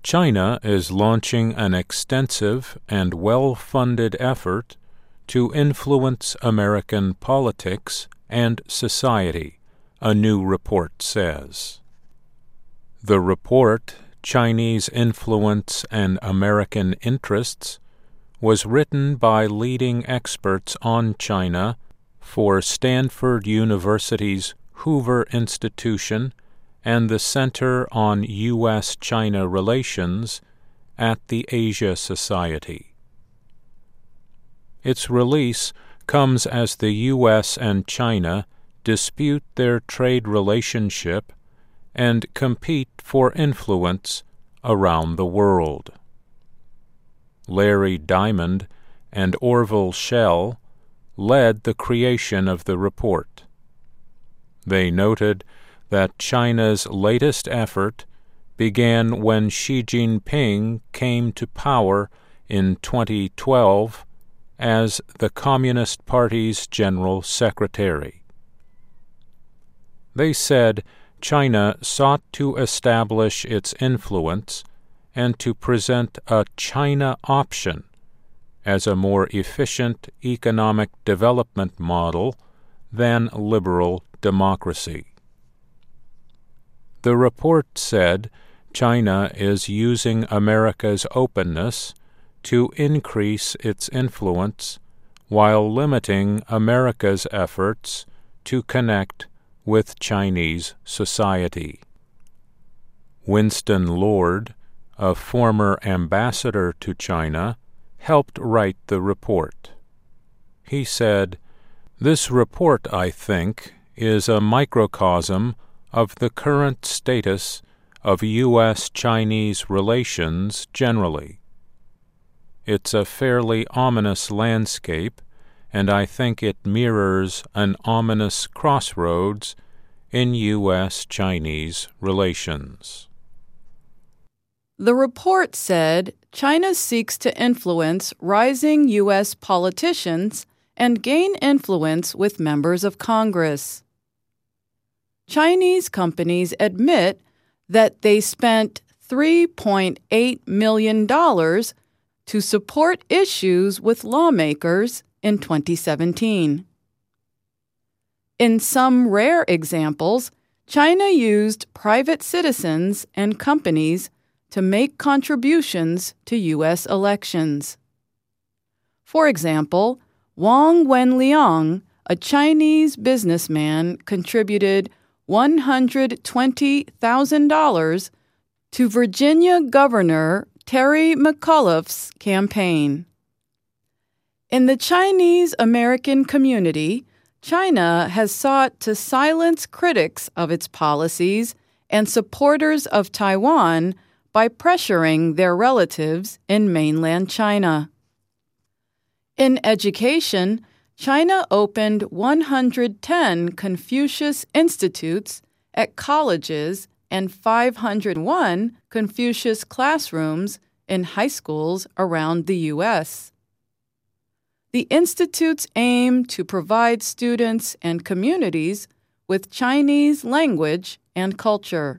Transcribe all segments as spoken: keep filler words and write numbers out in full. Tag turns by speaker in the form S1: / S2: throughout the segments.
S1: China is launching an extensive and well-funded effort to influence American politics and society, a new report says. The report, Chinese Influence and American Interests, was written by leading experts on China for Stanford University's Hoover Institution and the Center on U S China Relations at the Asia Society. Its release comes as the U S and China dispute their trade relationship and compete for influence around the world. Larry Diamond and Orville Schell led the creation of the report. They noted that China's latest effort began when Xi Jinping came to power in twenty twelve as the Communist Party's General Secretary. They said China sought to establish its influence and to present a China option as a more efficient economic development model than liberal democracy. The report said China is using America's openness to increase its influence while limiting America's efforts to connect with Chinese society. Winston Lord, a former ambassador to China, helped write the report. He said, "This report, I think, is a microcosm of the current status of U S Chinese relations generally. It's a fairly ominous landscape, and I think it mirrors an ominous crossroads in U S Chinese relations."
S2: The report said China seeks to influence rising U S politicians and gain influence with members of Congress. Chinese companies admit that they spent three point eight million dollars to support issues with lawmakers in twenty seventeen. In some rare examples, China used private citizens and companies to make contributions to U S elections. For example, Wang Wenliang, a Chinese businessman, contributed one hundred twenty thousand dollars to Virginia Governor Terry McAuliffe's campaign. In the Chinese American community, China has sought to silence critics of its policies and supporters of Taiwan by pressuring their relatives in mainland China. In education, China opened one hundred ten Confucius Institutes at colleges and five hundred one Confucius classrooms in high schools around the U S. The institutes aim to provide students and communities with Chinese language and culture.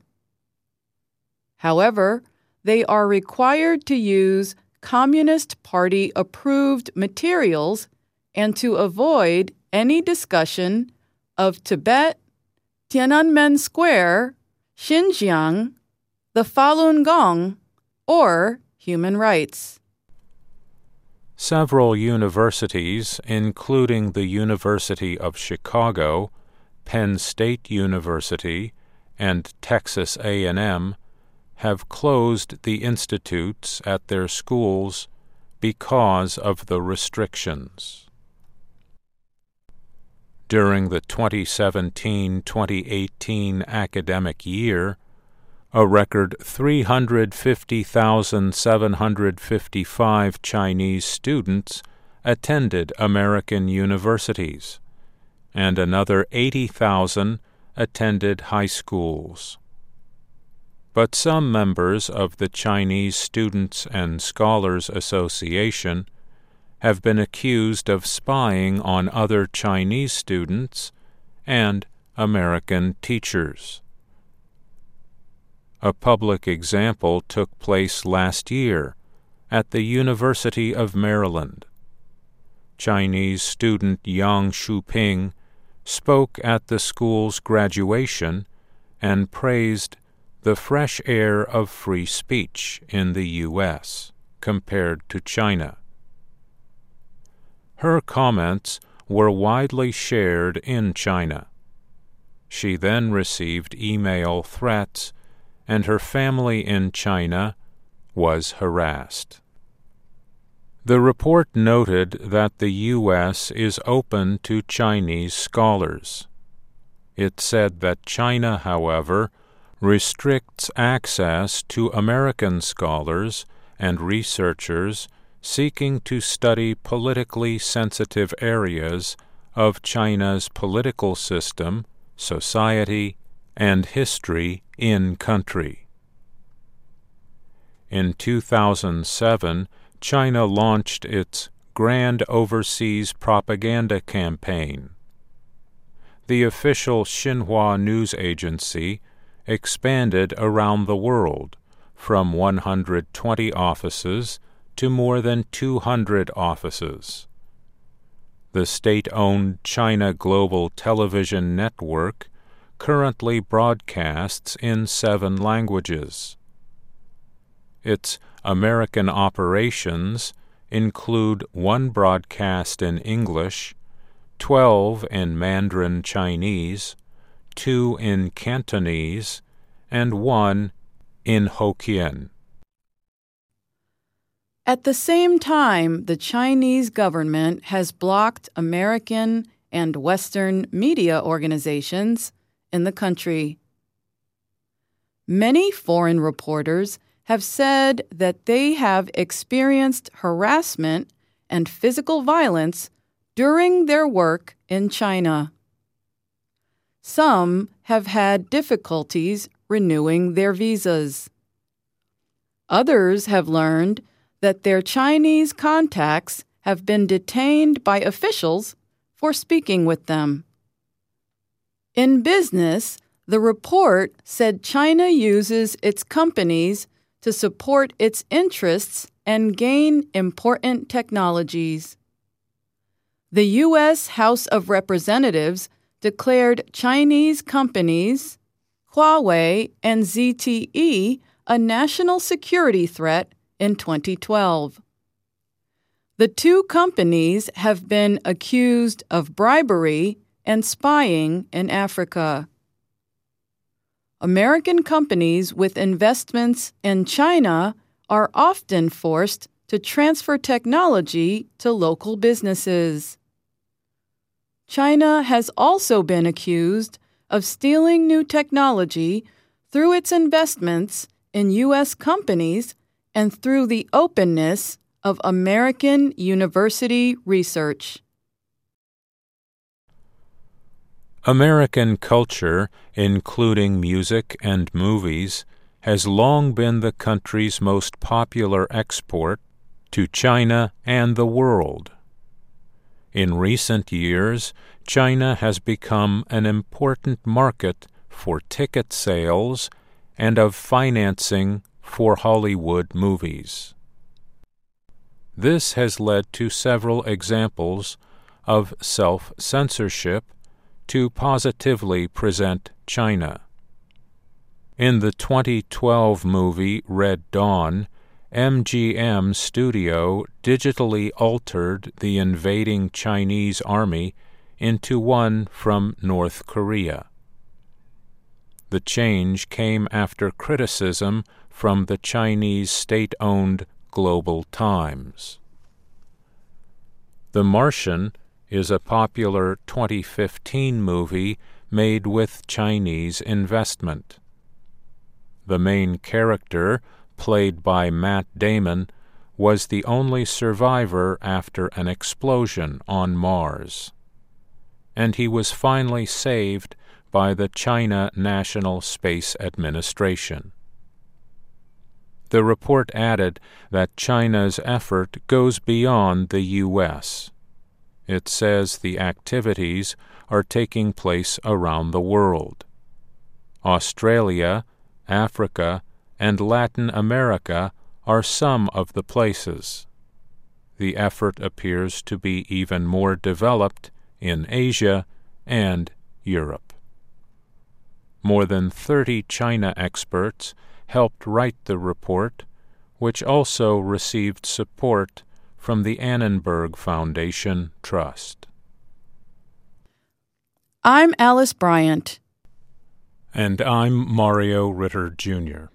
S2: However, they are required to use Communist Party-approved materials and to avoid any discussion of Tibet, Tiananmen Square, Xinjiang, the Falun Gong, or human rights.
S1: Several universities, including the University of Chicago, Penn State University, and Texas A and M, have closed the institutes at their schools because of the restrictions. During the twenty seventeen twenty eighteen academic year, a record three hundred fifty thousand seven hundred fifty-five Chinese students attended American universities, and another eighty thousand attended high schools. But some members of the Chinese Students and Scholars Association have been accused of spying on other Chinese students and American teachers. A public example took place last year at the University of Maryland. Chinese student Yang Shuping spoke at the school's graduation and praised the fresh air of free speech in the U S compared to China. Her comments were widely shared in China. She then received email threats, and her family in China was harassed. The report noted that the U S is open to Chinese scholars. It said that China, however, restricts access to American scholars and researchers seeking to study politically sensitive areas of China's political system, society, and history in country. In two thousand seven, China launched its Grand Overseas Propaganda Campaign. The official Xinhua news agency expanded around the world from one hundred twenty offices to more than two hundred offices. The state-owned China Global Television Network currently broadcasts in seven languages. Its American operations include one broadcast in English, twelve in Mandarin Chinese, two in Cantonese, and one in Hokkien.
S2: At the same time, the Chinese government has blocked American and Western media organizations in the country. Many foreign reporters have said that they have experienced harassment and physical violence during their work in China. Some have had difficulties renewing their visas. Others have learned that their Chinese contacts have been detained by officials for speaking with them. In business, the report said China uses its companies to support its interests and gain important technologies. The U S House of Representatives declared Chinese companies, Huawei and Z T E, a national security threat in twenty twelve. The two companies have been accused of bribery and spying in Africa. American companies with investments in China are often forced to transfer technology to local businesses. China has also been accused of stealing new technology through its investments in U S companies and through the openness of American university research.
S1: American culture, including music and movies, has long been the country's most popular export to China and the world. In recent years, China has become an important market for ticket sales and of financing for Hollywood movies. This has led to several examples of self-censorship to positively present China. In the twenty twelve movie Red Dawn, M G M Studio digitally altered the invading Chinese army into one from North Korea. The change came after criticism from the Chinese state-owned Global Times. The Martian is a popular twenty fifteen movie made with Chinese investment. The main character, played by Matt Damon, was the only survivor after an explosion on Mars, and he was finally saved by the China National Space Administration. The report added that China's effort goes beyond the U S. It says the activities are taking place around the world. Australia, Africa, and Latin America are some of the places. The effort appears to be even more developed in Asia and Europe. More than thirty China experts helped write the report, which also received support from the Annenberg Foundation Trust.
S2: I'm Alice Bryant.
S1: And I'm Mario Ritter, Junior